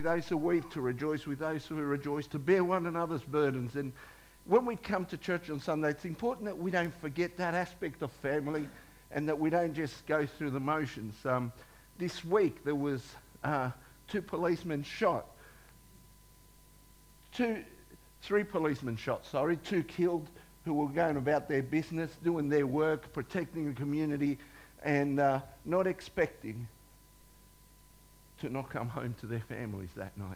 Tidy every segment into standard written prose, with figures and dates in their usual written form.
Those who weep to rejoice with those who rejoice, to bear one another's burdens. And when we come to church on Sunday, it's important that we don't forget that aspect of family and that we don't just go through the motions. This week there was 2 policemen shot. 3 policemen shot, 2 killed who were going about their business, doing their work, protecting the community, and not expecting to not come home to their families that night.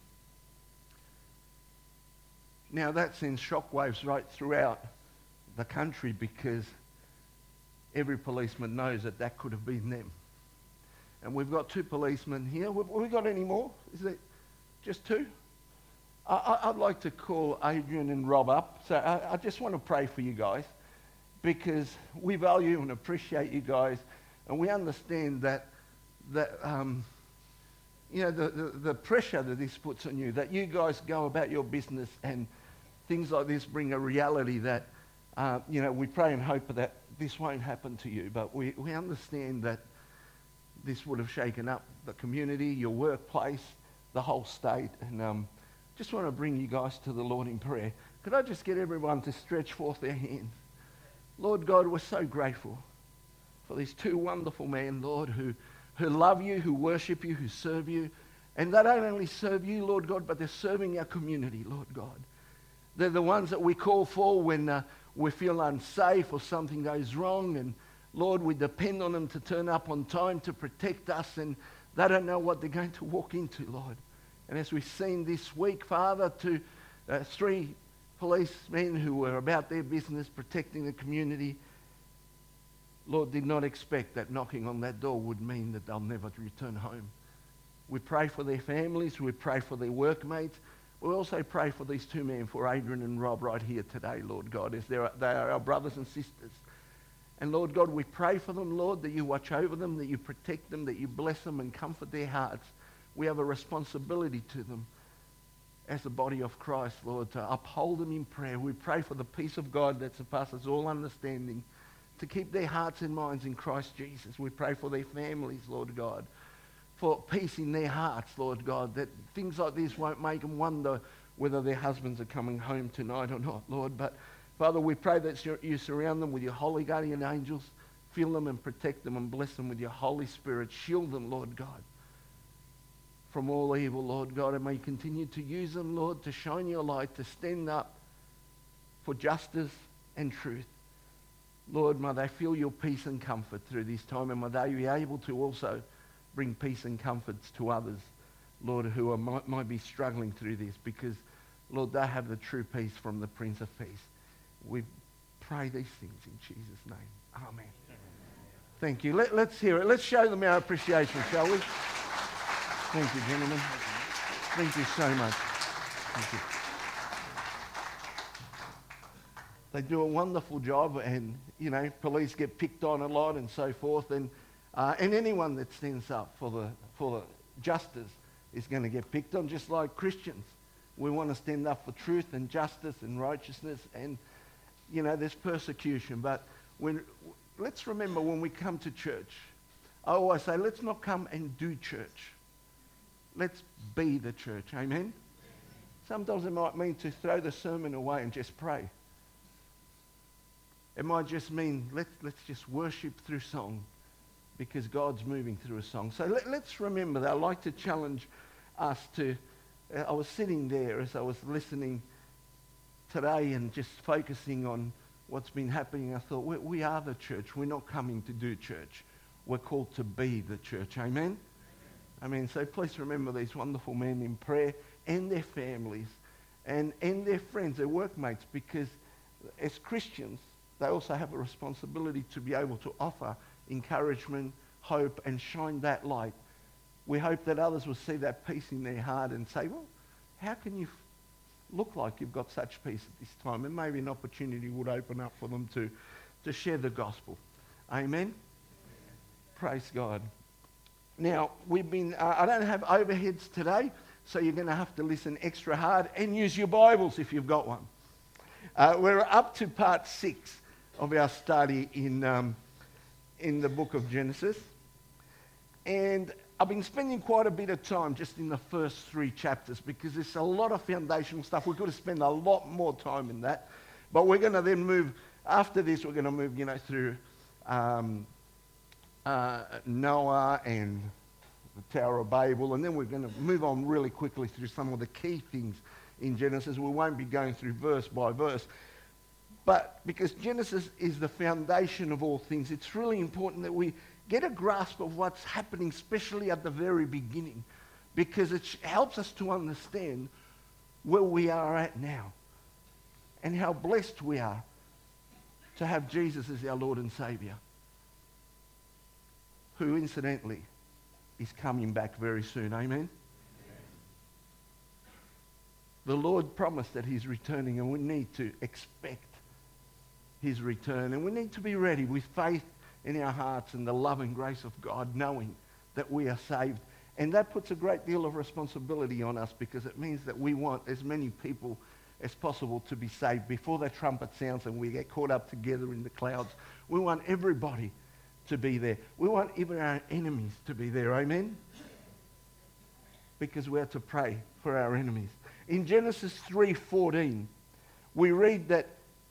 Now that sends shockwaves right throughout the country because every policeman knows that that could have been them. And we've got 2 policemen here. Have we got any more? Is it just 2? I'd like to call Adrian and Rob up. So I just want to pray for you guys because we value and appreciate you guys, and we understand that the pressure that this puts on you, that you guys go about your business and things like this bring a reality that, we pray and hope that this won't happen to you. But we understand that this would have shaken up the community, your workplace, the whole state. And just want to bring you guys to the Lord in prayer. Could I just get everyone to stretch forth their hands? Lord God, we're so grateful for these 2 wonderful men, Lord, who love you, who worship you, who serve you. And they don't only serve you, Lord God, but they're serving our community, Lord God. They're the ones that we call for when we feel unsafe or something goes wrong. And Lord, we depend on them to turn up on time to protect us. And they don't know what they're going to walk into, Lord. And as we've seen this week, Father, 3 policemen who were about their business, protecting the community, Lord, did not expect that knocking on that door would mean that they'll never return home. We pray for their families. We pray for their workmates. We also pray for these 2 men, for Adrian and Rob right here today, Lord God, as they are our brothers and sisters. And Lord God, we pray for them, Lord, that you watch over them, that you protect them, that you bless them and comfort their hearts. We have a responsibility to them as the body of Christ, Lord, to uphold them in prayer. We pray for the peace of God that surpasses all understanding, to keep their hearts and minds in Christ Jesus. We pray for their families, Lord God, for peace in their hearts, Lord God, that things like this won't make them wonder whether their husbands are coming home tonight or not, Lord. But Father, we pray that you surround them with your holy guardian angels, fill them and protect them and bless them with your Holy Spirit. Shield them, Lord God, from all evil, Lord God, and may you continue to use them, Lord, to shine your light, to stand up for justice and truth. Lord, may they feel your peace and comfort through this time, and may they be able to also bring peace and comforts to others, Lord, who might be struggling through this, because, Lord, they have the true peace from the Prince of Peace. We pray these things in Jesus' name. Amen. Thank you. Let's hear it. Let's show them our appreciation, shall we? Thank you, gentlemen. Thank you so much. Thank you. They do a wonderful job, and, police get picked on a lot and so forth. And anyone that stands up for the justice is going to get picked on, just like Christians. We want to stand up for truth and justice and righteousness, and, there's persecution. But let's remember when we come to church, I always say, let's not come and do church. Let's be the church. Amen? Sometimes it might mean to throw the sermon away and just pray. It might just mean let's just worship through song because God's moving through a song. So let's remember that. I'd like to challenge us to... I was sitting there as I was listening today and just focusing on what's been happening. I thought, we are the church. We're not coming to do church. We're called to be the church. Amen? Amen. So please remember these wonderful men in prayer and their families and their friends, their workmates, because as Christians, they also have a responsibility to be able to offer encouragement, hope, and shine that light. We hope that others will see that peace in their heart and say, well, how can you look like you've got such peace at this time? And maybe an opportunity would open up for them to share the gospel. Amen? Praise God. Now, we've been, I don't have overheads today, so you're going to have to listen extra hard and use your Bibles if you've got one. We're up to part 6 of our study in the book of Genesis. And I've been spending quite a bit of time just in the first 3 chapters because there's a lot of foundational stuff. We've got to spend a lot more time in that. But we're going to then move, after this, we're going to move, through Noah and the Tower of Babel, and then we're going to move on really quickly through some of the key things in Genesis. We won't be going through verse by verse. But because Genesis is the foundation of all things, it's really important that we get a grasp of what's happening, especially at the very beginning, because it helps us to understand where we are at now and how blessed we are to have Jesus as our Lord and Saviour, who incidentally is coming back very soon. Amen? The Lord promised that he's returning, and we need to expect his return, and we need to be ready with faith in our hearts and the love and grace of God, knowing that we are saved. And that puts a great deal of responsibility on us, because it means that we want as many people as possible to be saved before that trumpet sounds and we get caught up together in the clouds. We want everybody to be there. We want even our enemies to be there. Amen? Because we are to pray for our enemies. In Genesis 3:14, we read that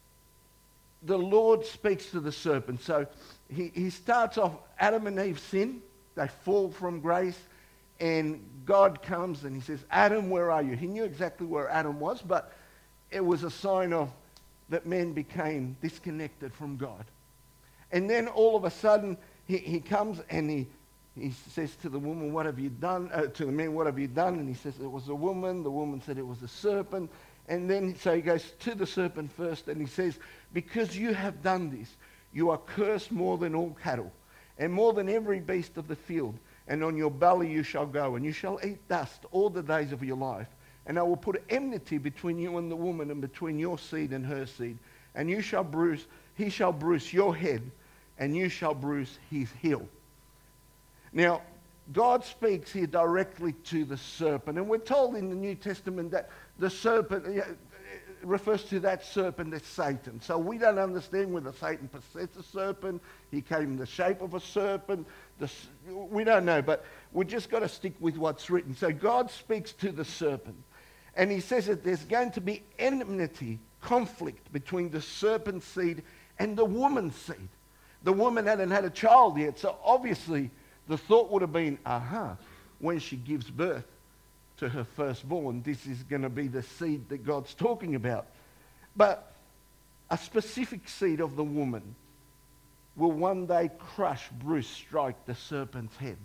the Lord speaks to the serpent. So he starts off, Adam and Eve sin. They fall from grace. And God comes and he says, Adam, where are you? He knew exactly where Adam was, but it was a sign of that men became disconnected from God. And then all of a sudden, he comes and he says to the woman, what have you done? To the man, what have you done? And he says, it was a woman. The woman said it was a serpent. And then, so he goes to the serpent first and he says, because you have done this, you are cursed more than all cattle and more than every beast of the field. And on your belly you shall go, and you shall eat dust all the days of your life. And I will put enmity between you and the woman, and between your seed and her seed. And he shall bruise your head, and you shall bruise his heel. Now, God speaks here directly to the serpent. And we're told in the New Testament that the serpent refers to that serpent as Satan. So we don't understand whether Satan possessed a serpent. He came in the shape of a serpent. We don't know, but we've just got to stick with what's written. So God speaks to the serpent. And he says that there's going to be enmity, conflict between the serpent's seed and the woman's seed. The woman hadn't had a child yet, so obviously the thought would have been, when she gives birth to her firstborn, this is going to be the seed that God's talking about. But a specific seed of the woman will one day crush, bruise, strike the serpent's head.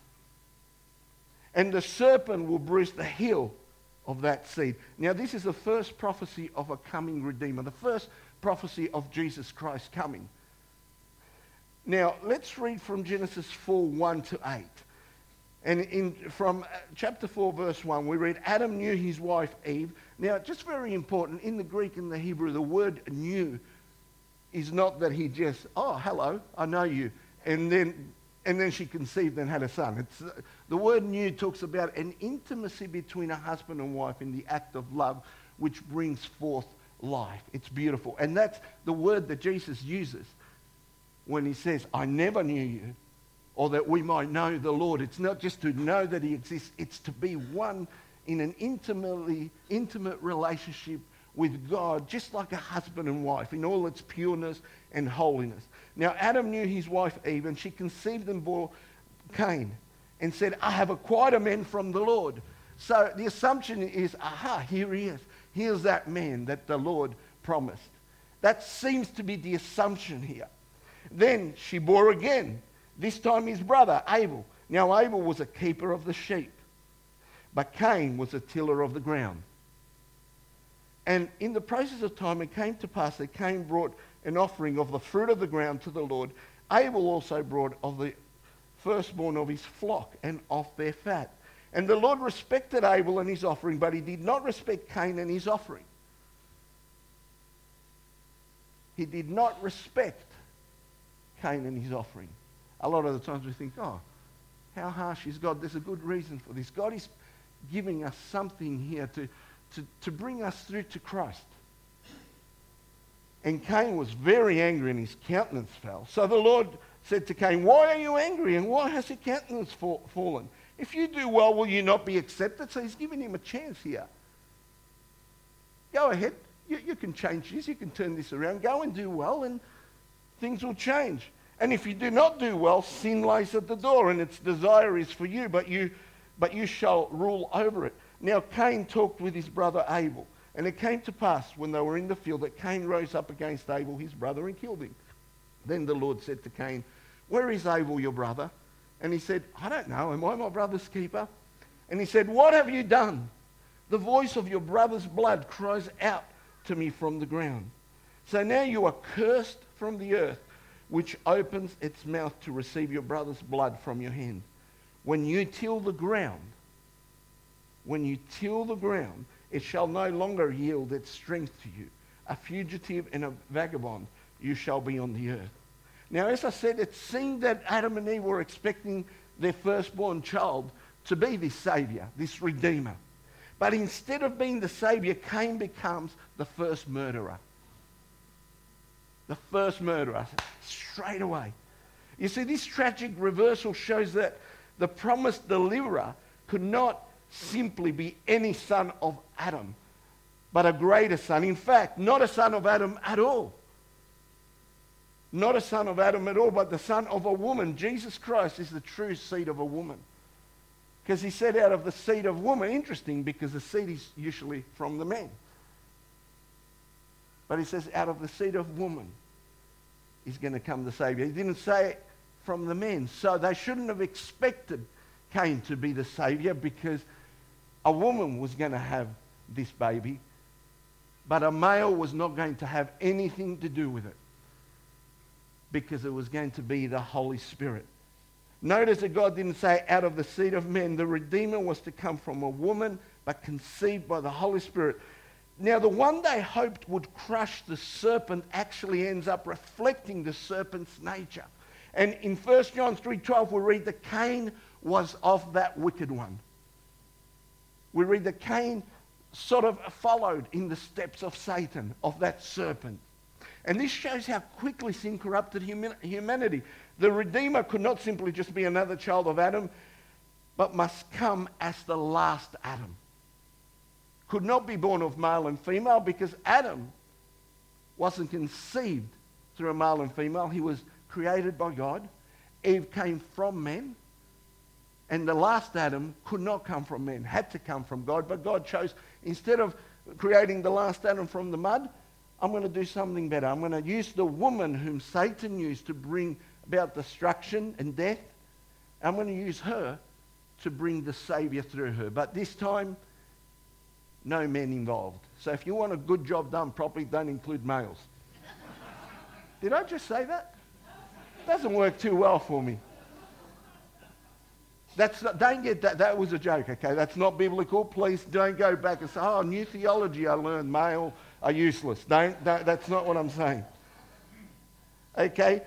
And the serpent will bruise the heel of that seed. Now, this is the first prophecy of a coming Redeemer, the first prophecy of Jesus Christ coming. Now, let's read from Genesis 4:1-8. And from chapter 4, verse 1, we read, Adam knew his wife Eve. Now, just very important, in the Greek and the Hebrew, the word knew is not that he just, hello, I know you. And then she conceived and had a son. The word knew talks about an intimacy between a husband and wife in the act of love, which brings forth life. It's beautiful. And that's the word that Jesus uses when he says, I never knew you, or that we might know the Lord. It's not just to know that he exists, it's to be one in an intimate relationship with God, just like a husband and wife, in all its pureness and holiness. Now, Adam knew his wife Eve, and she conceived and bore Cain, and said, I have acquired a man from the Lord. So the assumption is, here he is. Here's that man that the Lord promised. That seems to be the assumption here. Then she bore again, this time his brother, Abel. Now, Abel was a keeper of the sheep, but Cain was a tiller of the ground. And in the process of time, it came to pass that Cain brought an offering of the fruit of the ground to the Lord. Abel also brought of the firstborn of his flock and of their fat. And the Lord respected Abel and his offering, but he did not respect Cain and his offering. He did not respect Cain and his offering. A lot of the times we think, how harsh is God? There's a good reason for this. God is giving us something here to bring us through to Christ. And Cain was very angry and his countenance fell. So the Lord said to Cain, why are you angry and why has your countenance fallen? If you do well, will you not be accepted? So he's giving him a chance here. Go ahead. You can change this. You can turn this around. Go and do well and things will change. And if you do not do well, sin lies at the door and its desire is for you, but you shall rule over it. Now Cain talked with his brother Abel. And it came to pass when they were in the field that Cain rose up against Abel, his brother, and killed him. Then the Lord said to Cain, "Where is Abel, your brother?" And he said, "I don't know. Am I my brother's keeper?" And he said, "What have you done? The voice of your brother's blood cries out to me from the ground. So now you are cursed from the earth, which opens its mouth to receive your brother's blood from your hand. When you till the ground, it shall no longer yield its strength to you. A fugitive and a vagabond you shall be on the earth." Now, as I said, it seemed that Adam and Eve were expecting their firstborn child to be this Saviour, this Redeemer. But instead of being the Saviour, Cain becomes the first murderer. The first murderer, straight away. You see, this tragic reversal shows that the promised deliverer could not simply be any son of Adam, but a greater son. In fact, not a son of Adam at all. Not a son of Adam at all, but the son of a woman. Jesus Christ is the true seed of a woman. Because he said out of the seed of woman. Interesting, because the seed is usually from the man. But he says out of the seed of woman is going to come the Saviour. He didn't say it from the men. So they shouldn't have expected Cain to be the Saviour, because a woman was going to have this baby, but a male was not going to have anything to do with it, because it was going to be the Holy Spirit. Notice that God didn't say out of the seed of men. The Redeemer was to come from a woman, but conceived by the Holy Spirit. Now, the one they hoped would crush the serpent actually ends up reflecting the serpent's nature. And in 1 John 3:12, we read that Cain was of that wicked one. We read that Cain sort of followed in the steps of Satan, of that serpent. And this shows how quickly sin corrupted humanity. The Redeemer could not simply just be another child of Adam, but must come as the last Adam. Could not be born of male and female, because Adam wasn't conceived through a male and female. He was created by God. Eve came from men. And the last Adam could not come from men, had to come from God. But God chose, instead of creating the last Adam from the mud, I'm going to do something better. I'm going to use the woman whom Satan used to bring about destruction and death. I'm going to use her to bring the Saviour through her. But this time, no men involved. So if you want a good job done properly, don't include males. Did I just say that? Doesn't work too well for me. Don't get that. That was a joke, okay? That's not biblical. Please don't go back and say, "Oh, new theology I learned, male are useless." Don't, that's not what I'm saying. Okay?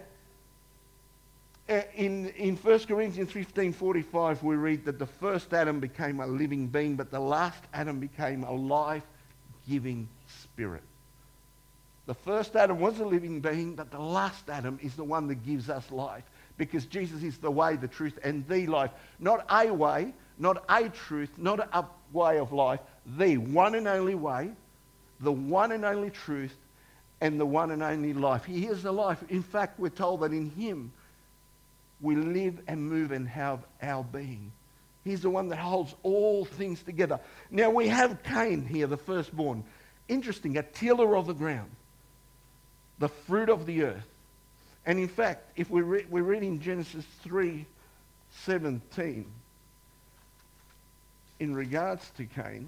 In 1 Corinthians 15:45, we read that the first Adam became a living being, but the last Adam became a life-giving spirit. The first Adam was a living being, but the last Adam is the one that gives us life. Because Jesus is the way, the truth, and the life. Not a way, not a truth, not a way of life. The one and only way, the one and only truth, and the one and only life. He is the life. In fact, we're told that in him we live and move and have our being. He's the one that holds all things together. Now we have Cain here, the firstborn. Interesting, a tiller of the ground. The fruit of the earth. And in fact, if we read in Genesis 3:17, in regards to Cain,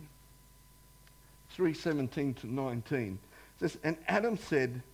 3:17 to 19, it says, "And Adam said,"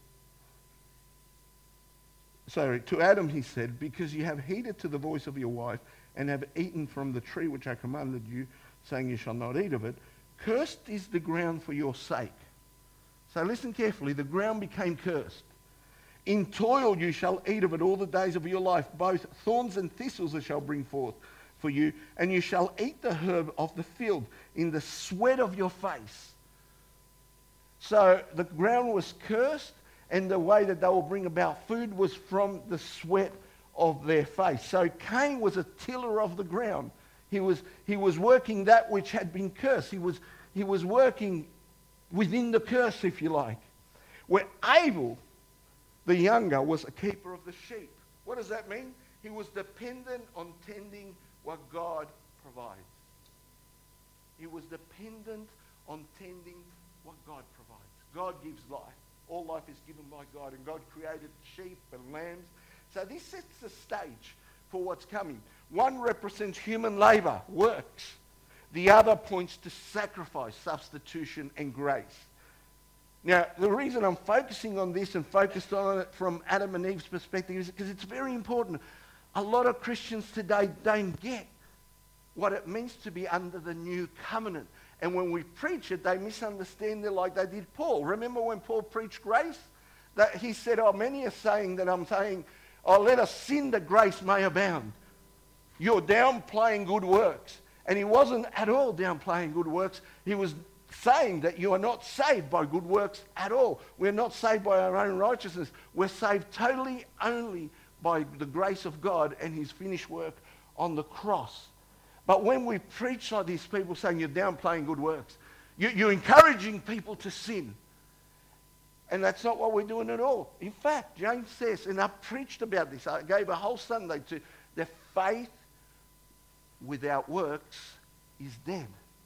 to Adam he said, "Because you have heeded to the voice of your wife, and have eaten from the tree which I commanded you, saying you shall not eat of it, cursed is the ground for your sake." So listen carefully, the ground became cursed. "In toil you shall eat of it all the days of your life. Both thorns and thistles it shall bring forth for you. And you shall eat the herb of the field in the sweat of your face." So the ground was cursed, and the way that they will bring about food was from the sweat of their face. So Cain was a tiller of the ground. He was working that which had been cursed. He was working within the curse, if you like. Where Abel, the younger, was a keeper of the sheep. What does that mean? He was dependent on tending what God provides. He was dependent on tending what God provides. God gives life. All life is given by God, and God created sheep and lambs. So this sets the stage for what's coming. One represents human labour, works. The other points to sacrifice, substitution, and grace. Now, the reason I'm focusing on this and focused on it from Adam and Eve's perspective is because it's very important. A lot of Christians today don't get what it means to be under the new covenant. And when we preach it, they misunderstand it like they did Paul. Remember when Paul preached grace? That he said, many are saying that I'm saying, let us sin that grace may abound. You're downplaying good works. And he wasn't at all downplaying good works. He was saying that you are not saved by good works at all. We're not saved by our own righteousness. We're saved totally only by the grace of God and his finished work on the cross. But when we preach like this, people saying you're downplaying good works. You're encouraging people to sin. And that's not what we're doing at all. In fact, James says, and I preached about this, I gave a whole Sunday to the faith without works is dead.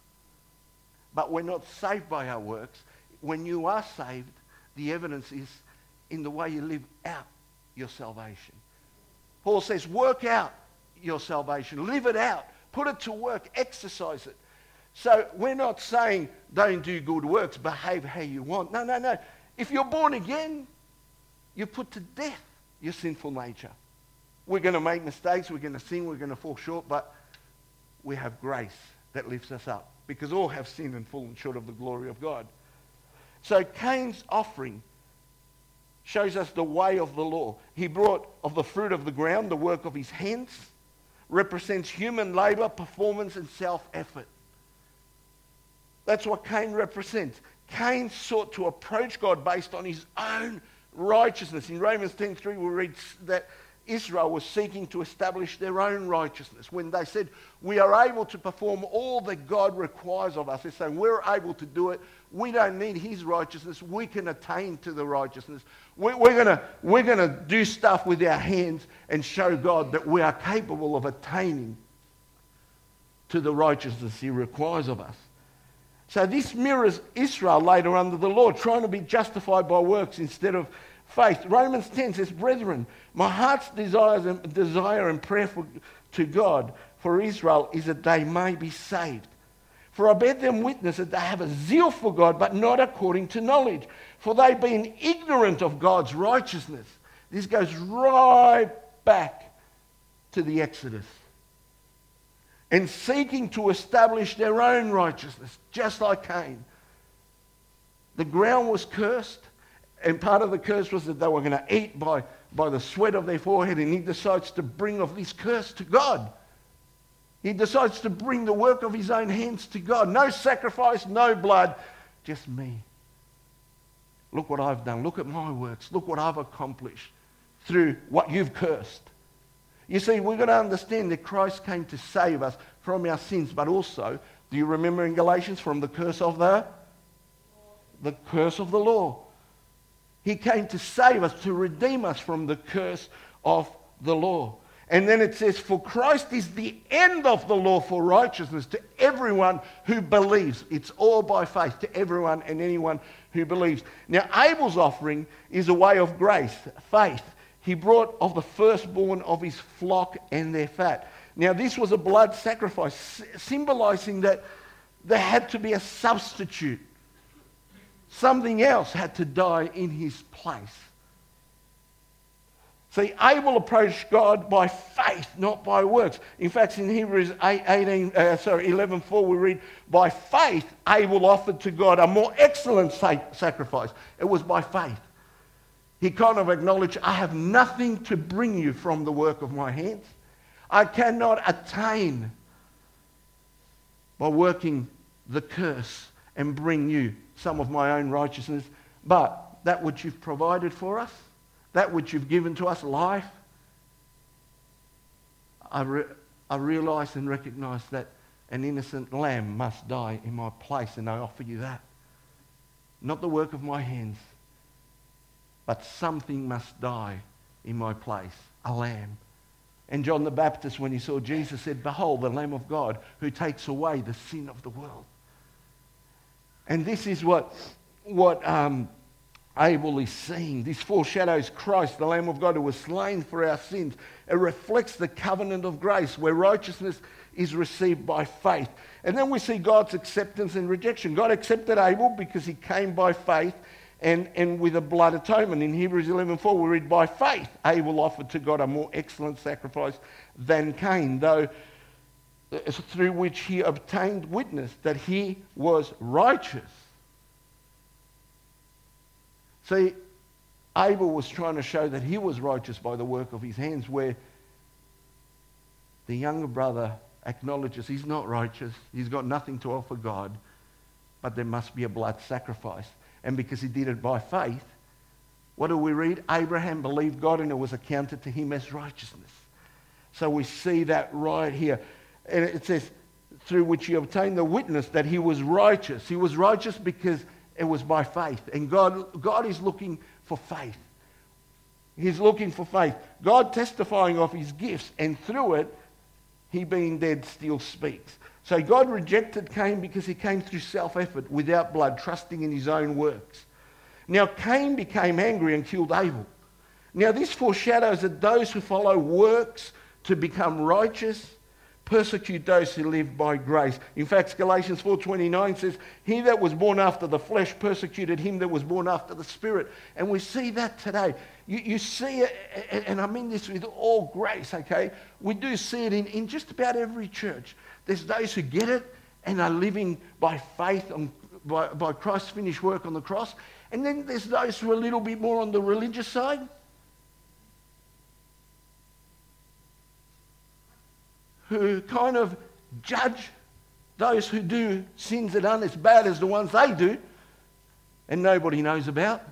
But we're not saved by our works. When you are saved, the evidence is in the way you live out your salvation. Paul says, work out your salvation. Live it out. Put it to work. Exercise it. So we're not saying don't do good works. Behave how you want. No. If you're born again, you put to death your sinful nature. We're going to make mistakes. We're going to sin. We're going to fall short. But we have grace that lifts us up. Because all have sinned and fallen short of the glory of God. So Cain's offering shows us the way of the law. He brought of the fruit of the ground, the work of his hands, represents human labour, performance and self-effort. That's what Cain represents. Cain sought to approach God based on his own righteousness. In Romans 10:3 we read that Israel was seeking to establish their own righteousness. When they said, we are able to perform all that God requires of us, they're saying, we're able to do it. We don't need his righteousness. We can attain to the righteousness. We're going to do stuff with our hands and show God that we are capable of attaining to the righteousness he requires of us. So this mirrors Israel later under the law, trying to be justified by works instead of faith. Romans 10 says, brethren, my heart's desire and prayer to God for Israel is that they may be saved. For I bear them witness that they have a zeal for God, but not according to knowledge. For they being ignorant of God's righteousness. This goes right back to the Exodus. And seeking to establish their own righteousness, just like Cain. The ground was cursed. And part of the curse was that they were going to eat by the sweat of their forehead. And he decides to bring of this curse to God. He decides to bring the work of his own hands to God. No sacrifice, no blood, just me. Look what I've done. Look at my works. Look what I've accomplished through what you've cursed. You see, we've got to understand that Christ came to save us from our sins, but also, do you remember in Galatians, from the curse of the curse of the law. He came to save us, to redeem us from the curse of the law. And then it says, for Christ is the end of the law for righteousness to everyone who believes. It's all by faith to everyone and anyone who believes. Now, Abel's offering is a way of grace, faith. He brought of the firstborn of his flock and their fat. Now, this was a blood sacrifice, symbolizing that there had to be a substitute. Something else had to die in his place. See, Abel approached God by faith, not by works. In fact, in Hebrews 11:4 we read, by faith Abel offered to God a more excellent sacrifice. It was by faith. He kind of acknowledged, I have nothing to bring you from the work of my hands. I cannot attain by working the curse and bring you some of my own righteousness, but that which you've provided for us, that which you've given to us, life, I I realise and recognise that an innocent lamb must die in my place, and I offer you that. Not the work of my hands, but something must die in my place, a lamb. And John the Baptist, when he saw Jesus, said, "Behold, the Lamb of God who takes away the sin of the world." And this is what Abel is seeing. This foreshadows Christ, the Lamb of God who was slain for our sins. It reflects the covenant of grace where righteousness is received by faith. And then we see God's acceptance and rejection. God accepted Abel because he came by faith and with a blood atonement. In Hebrews 11:4 we read, "By faith Abel offered to God a more excellent sacrifice than Cain, though through which he obtained witness that he was righteous." See, Abel was trying to show that he was righteous by the work of his hands, where the younger brother acknowledges he's not righteous, he's got nothing to offer God, but there must be a blood sacrifice. And because he did it by faith, what do we read? Abraham believed God and it was accounted to him as righteousness. So we see that right here. And it says, through which he obtained the witness that he was righteous. He was righteous because it was by faith. And God is looking for faith. He's looking for faith. God testifying of his gifts, and through it, he being dead still speaks. So God rejected Cain because he came through self-effort, without blood, trusting in his own works. Now Cain became angry and killed Abel. Now this foreshadows that those who follow works to become righteous persecute those who live by grace. In fact, Galatians 4:29 says, "He that was born after the flesh persecuted him that was born after the Spirit." And we see that today. You see it, and I mean this with all grace, okay? We do see it in just about every church. There's those who get it and are living by faith by Christ's finished work on the cross. And then there's those who are a little bit more on the religious side, who kind of judge those who do sins that aren't as bad as the ones they do and nobody knows about.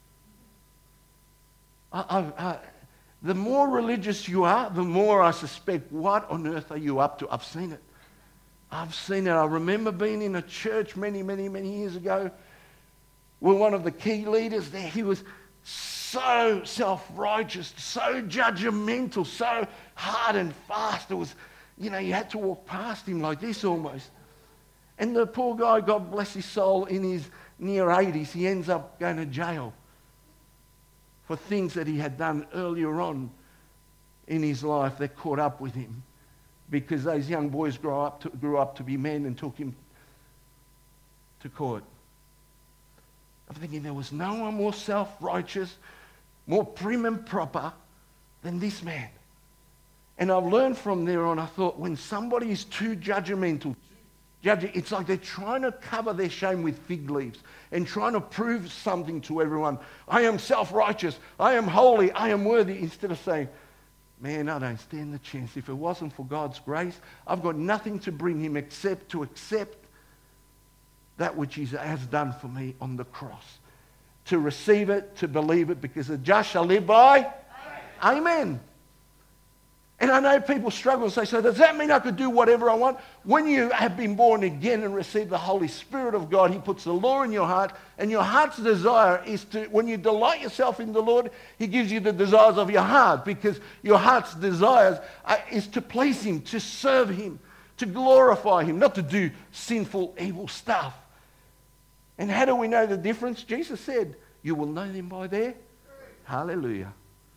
The more religious you are, the more I suspect, what on earth are you up to? I've seen it. I remember being in a church many, many, many years ago where one of the key leaders there, he was so self-righteous, so judgmental, so hard and fast. It was, you had to walk past him like this almost. And the poor guy, God bless his soul, in his near 80s, he ends up going to jail for things that he had done earlier on in his life that caught up with him, because those young boys grew up to be men and took him to court. I'm thinking there was no one more self-righteous, more prim and proper than this man. And I've learned from there on, I thought, when somebody is too judgmental, it's like they're trying to cover their shame with fig leaves and trying to prove something to everyone. I am self-righteous, I am holy, I am worthy, instead of saying, man, I don't stand the chance. If it wasn't for God's grace, I've got nothing to bring him except to accept that which he has done for me on the cross. To receive it, to believe it, because the just shall live by. Amen. And I know people struggle and say, so does that mean I could do whatever I want? When you have been born again and received the Holy Spirit of God, he puts the law in your heart, and your heart's desire is to, when you delight yourself in the Lord, he gives you the desires of your heart, because your heart's desires is to please him, to serve him, to glorify him, not to do sinful, evil stuff. And how do we know the difference? Jesus said, you will know them by their fruit. Hallelujah.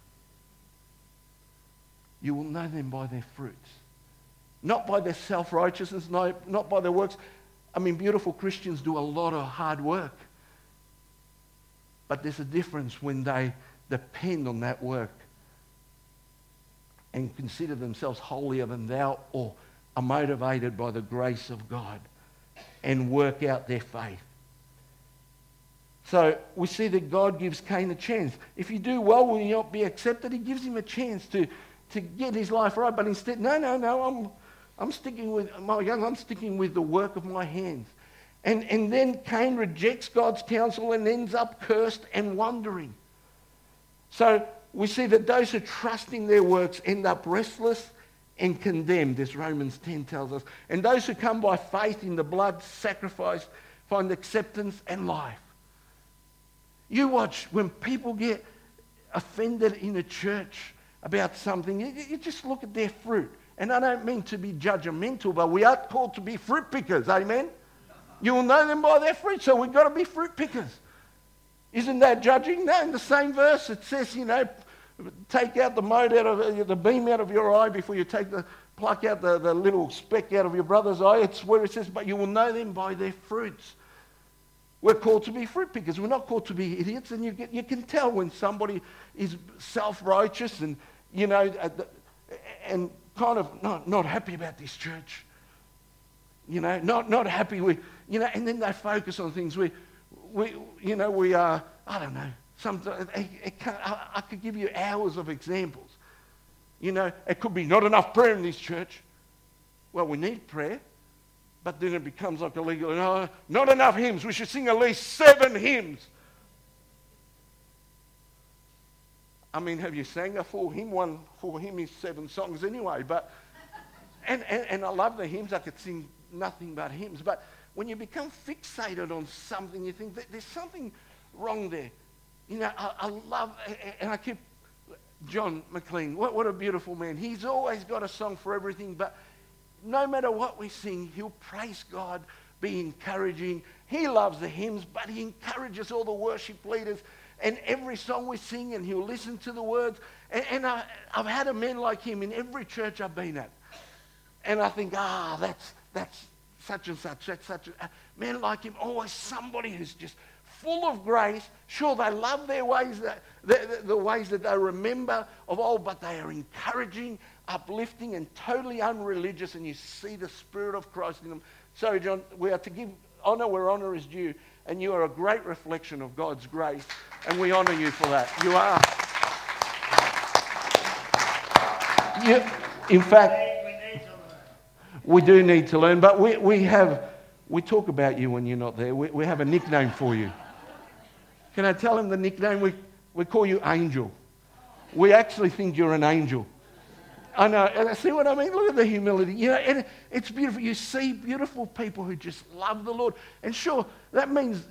You will know them by their fruits. Not by their self-righteousness, not by their works. I mean, beautiful Christians do a lot of hard work. But there's a difference when they depend on that work and consider themselves holier than thou, or are motivated by the grace of God and work out their faith. So we see that God gives Cain a chance. If you do well, will you not be accepted? He gives him a chance to get his life right, but instead, no, I'm sticking with I'm sticking with the work of my hands. And then Cain rejects God's counsel and ends up cursed and wandering. So we see that those who trust in their works end up restless and condemned, as Romans 10 tells us. And those who come by faith in the blood sacrificed find acceptance and life. You watch when people get offended in a church about something, you just look at their fruit. And I don't mean to be judgmental, but we are called to be fruit pickers, amen? You will know them by their fruit, so we've got to be fruit pickers. Isn't that judging? No, in the same verse it says, take out the mote out of the beam out of your eye before you pluck out the little speck out of your brother's eye. It's where it says, but you will know them by their fruits. We're called to be fruit pickers. We're not called to be idiots. And you can tell when somebody is self-righteous and, and kind of not happy about this church. Not happy with, and then they focus on things. We are, I don't know, sometimes I could give you hours of examples. It could be not enough prayer in this church. Well, we need prayer. But then it becomes like illegal. Not enough hymns. We should sing at least 7 hymns. I mean, have you sang a full hymn? One full hymn is 7 songs anyway. But and I love the hymns. I could sing nothing but hymns. But when you become fixated on something, you think that there's something wrong there. I love, and I keep John McLean. What a beautiful man. He's always got a song for everything, but no matter what we sing, he'll praise God, be encouraging. He loves the hymns, but he encourages all the worship leaders and every song we sing, and he'll listen to the words. And I've had a man like him in every church I've been at. And I think, that's such and such, that's such a man like him. Always somebody who's just full of grace. Sure, they love their ways, the ways that they remember of old, but they are encouraging, uplifting, and totally unreligious, and you see the Spirit of Christ in them. Sorry, John, we are to give honour where honour is due, and you are a great reflection of God's grace, and we honour you for that. You are. In fact, we do need to learn, but we talk about you when you're not there. We have a nickname for you. Can I tell him the nickname? We call you Angel. We actually think you're an angel. I know, and see what I mean? Look at the humility. And it's beautiful. You see beautiful people who just love the Lord. And sure, that means,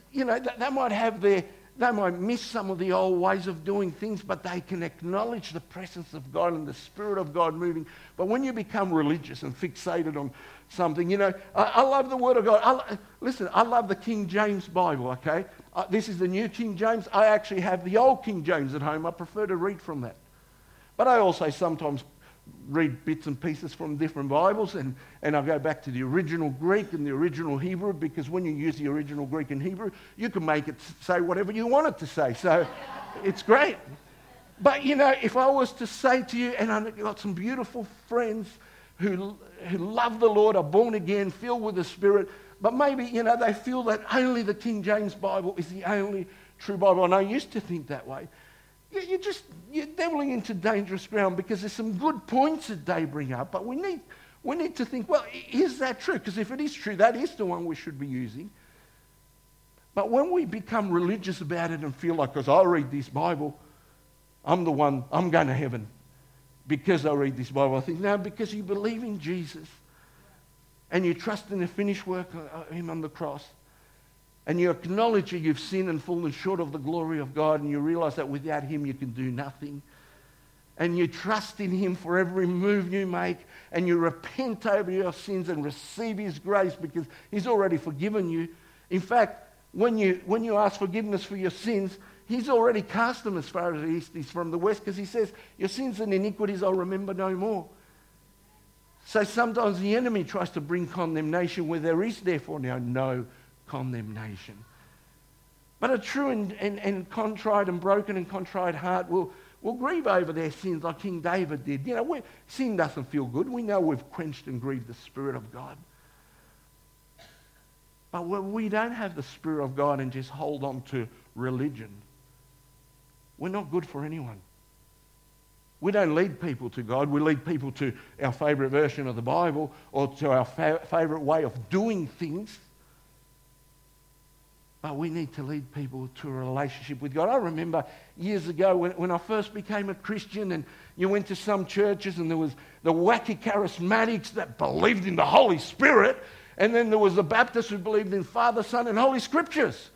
they might miss some of the old ways of doing things, but they can acknowledge the presence of God and the Spirit of God moving. But when you become religious and fixated on something, I love the Word of God. I love the King James Bible, okay? This is the New King James. I actually have the old King James at home. I prefer to read from that. But I also sometimes read bits and pieces from different Bibles, and I go back to the original Greek and the original Hebrew, because when you use the original Greek and Hebrew, you can make it say whatever you want it to say. So it's great. But, if I was to say to you, and I've got some beautiful friends who love the Lord, are born again, filled with the Spirit, but maybe, they feel that only the King James Bible is the only true Bible. And I used to think that way. You're delving into dangerous ground, because there's some good points that they bring up, but we need to think, well, is that true? Because if it is true, that is the one we should be using. But when we become religious about it and feel like, because I read this Bible, I'm the one, I'm going to heaven because I read this Bible. I think, no, because you believe in Jesus and you trust in the finished work of him on the cross, and you acknowledge that you've sinned and fallen short of the glory of God, and you realize that without him you can do nothing, and you trust in him for every move you make, and you repent over your sins and receive his grace because he's already forgiven you. In fact, when you ask forgiveness for your sins, he's already cast them as far as the east is from the west, because he says, your sins and iniquities I'll remember no more. So sometimes the enemy tries to bring condemnation where there is therefore now no condemnation. But a true and contrite and broken and contrite heart will grieve over their sins like King David did. Sin doesn't feel good. We know we've quenched and grieved the Spirit of God. But when we don't have the Spirit of God and just hold on to religion, we're not good for anyone. We don't lead people to God. We lead people to our favourite version of the Bible or to our favourite way of doing things. But we need to lead people to a relationship with God. I remember years ago when I first became a Christian, and you went to some churches and there was the wacky charismatics that believed in the Holy Spirit, and then there was the Baptists who believed in Father, Son, and Holy Scriptures.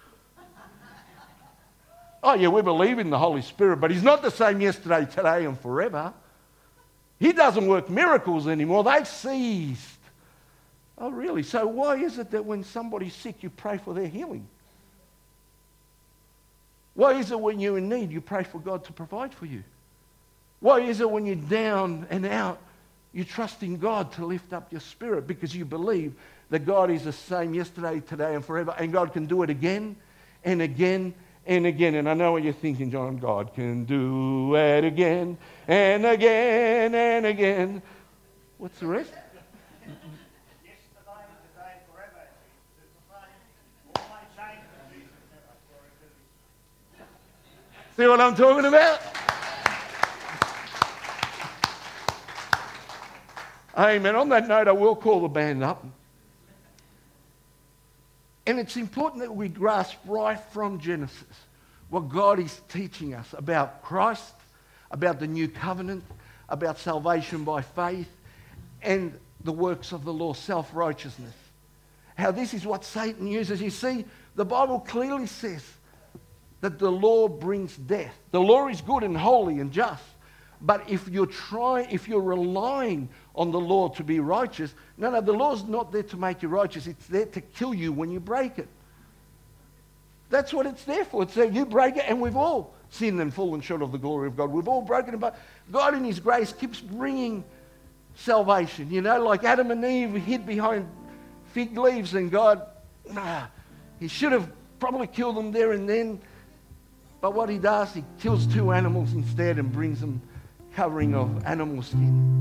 Oh yeah, we believe in the Holy Spirit, but He's not the same yesterday, today, and forever. He doesn't work miracles anymore. They've ceased. Oh really? So why is it that when somebody's sick, you pray for their healing? Why is it when you're in need, you pray for God to provide for you? Why is it when you're down and out, you trust in God to lift up your spirit? Because you believe that God is the same yesterday, today, and forever, and God can do it again and again and again. And I know what you're thinking, John. God can do it again and again and again. What's the rest? See what I'm talking about? Amen. On that note, I will call the band up. And it's important that we grasp right from Genesis what God is teaching us about Christ, about the new covenant, about salvation by faith, and the works of the law, self-righteousness. How this is what Satan uses. You see, the Bible clearly says that the law brings death. The law is good and holy and just. But if you're relying on the law to be righteous, no, the law's not there to make you righteous. It's there to kill you when you break it. That's what it's there for. It's there, you break it, and we've all sinned and fallen short of the glory of God. We've all broken it, but God in His grace keeps bringing salvation. You know, like Adam and Eve hid behind fig leaves, and God, He should have probably killed them there and then. But what He does, He kills two animals instead and brings them covering of animal skin.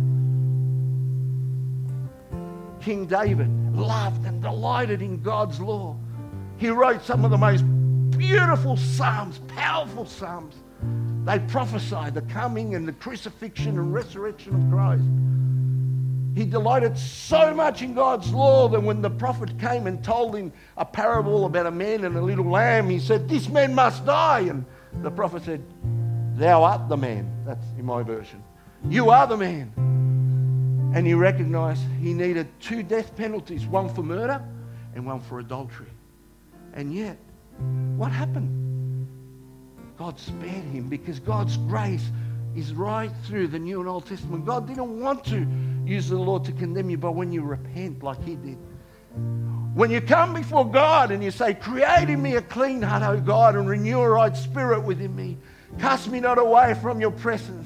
King David loved and delighted in God's law. He wrote some of the most beautiful psalms, powerful psalms. They prophesied the coming and the crucifixion and resurrection of Christ. He delighted so much in God's law that when the prophet came and told him a parable about a man and a little lamb, he said, "This man must die." And the prophet said, "Thou art the man." That's in my version. You are the man. And he recognized he needed two death penalties, one for murder and one for adultery. And yet, what happened? God spared him because God's grace is right through the New and Old Testament. God didn't want to use the law to condemn you, but when you repent like He did, when you come before God and you say, "Create in me a clean heart, O God, and renew a right spirit within me. Cast me not away from your presence.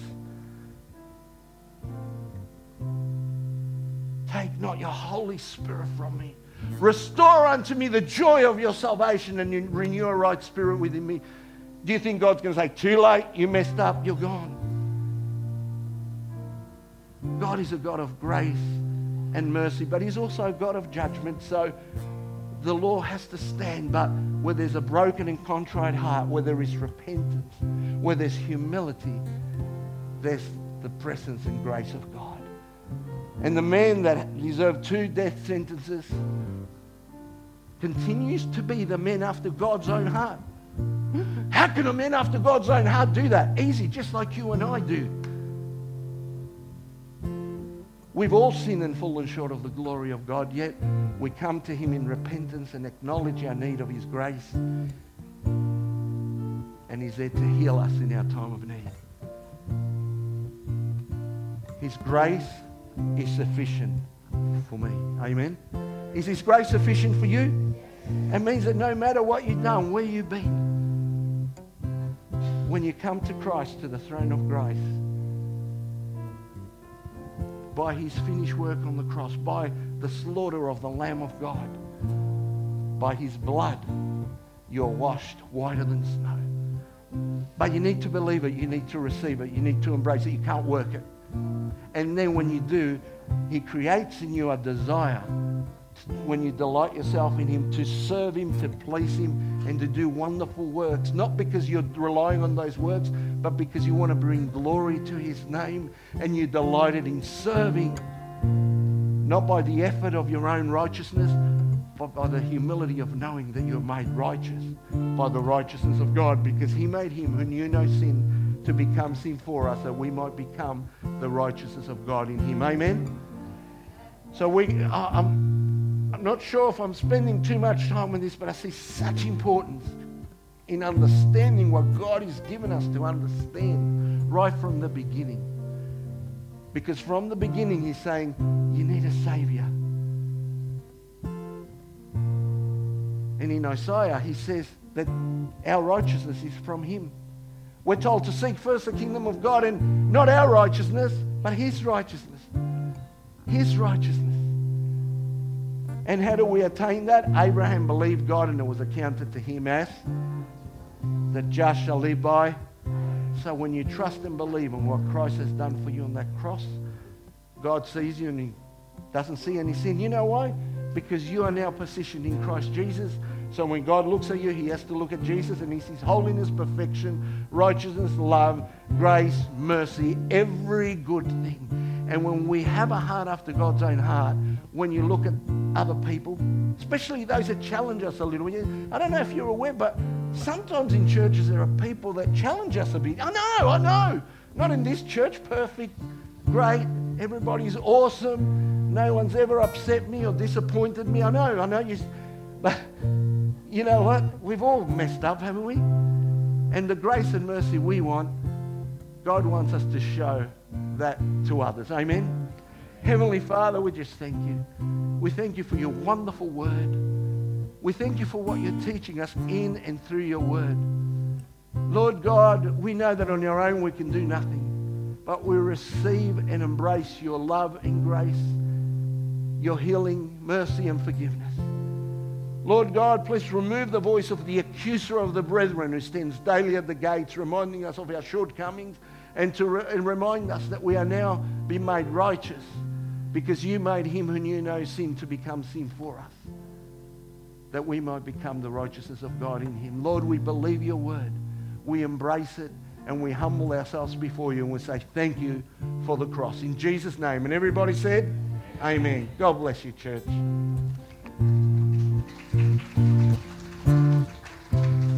Take not your Holy Spirit from me. Restore unto me the joy of your salvation and renew a right spirit within me." Do you think God's going to say, "Too late, you messed up, you're gone"? God is a God of grace and mercy, but He's also a God of judgment. So the law has to stand, but where there's a broken and contrite heart, where there is repentance, where there's humility, there's the presence and grace of God. And the man that deserved 2 death sentences continues to be the man after God's own heart. How can a man after God's own heart do that? Easy, just like you and I do. We've all sinned and fallen short of the glory of God, yet we come to Him in repentance and acknowledge our need of His grace. And He's there to heal us in our time of need. His grace is sufficient for me. Amen? Is His grace sufficient for you? It means that no matter what you've done, where you've been, when you come to Christ, to the throne of grace, by His finished work on the cross, by the slaughter of the Lamb of God, by His blood, you're washed whiter than snow. But you need to believe it. You need to receive it. You need to embrace it. You can't work it. And then when you do, He creates in you a desire, when you delight yourself in Him, to serve Him, to please Him, and to do wonderful works. Not because you're relying on those works, but because you want to bring glory to His name, and you're delighted in serving, not by the effort of your own righteousness, but by the humility of knowing that you're made righteous by the righteousness of God, because he made him who knew no sin to become sin for us, that we might become the righteousness of God in him. Amen? So I'm not sure if I'm spending too much time on this, but I see such importance in understanding what God has given us to understand right from the beginning. Because from the beginning he's saying, you need a Saviour. And in Isaiah he says that our righteousness is from him. We're told to seek first the kingdom of God, and not our righteousness, but his righteousness. His righteousness. And how do we attain that? Abraham believed God, and it was accounted to him as the just shall live by. So when you trust and believe in what Christ has done for you on that cross, God sees you and he doesn't see any sin. You know why? Because you are now positioned in Christ Jesus. So when God looks at you, he has to look at Jesus, and he sees holiness, perfection, righteousness, love, grace, mercy, every good thing. And when we have a heart after God's own heart, when you look at other people, especially those that challenge us a little, I don't know if you're aware, but sometimes in churches there are people that challenge us a bit. I know. Not in this church, perfect, great, everybody's awesome, no one's ever upset me or disappointed me. I know you, but you know what? We've all messed up, haven't we? And the grace and mercy we want, God wants us to show that to others. Amen? Heavenly Father, we just thank you. We thank you for your wonderful word. We thank you for what you're teaching us in and through your word. Lord God, we know that on our own we can do nothing, but we receive and embrace your love and grace, your healing, mercy and forgiveness. Lord God, please remove the voice of the accuser of the brethren who stands daily at the gates, reminding us of our shortcomings, and remind us that we are now being made righteous because you made him who knew no sin to become sin for us, that we might become the righteousness of God in him. Lord, we believe your word. We embrace it, and we humble ourselves before you, and we say thank you for the cross. In Jesus' name. And everybody said, amen. God bless you, church.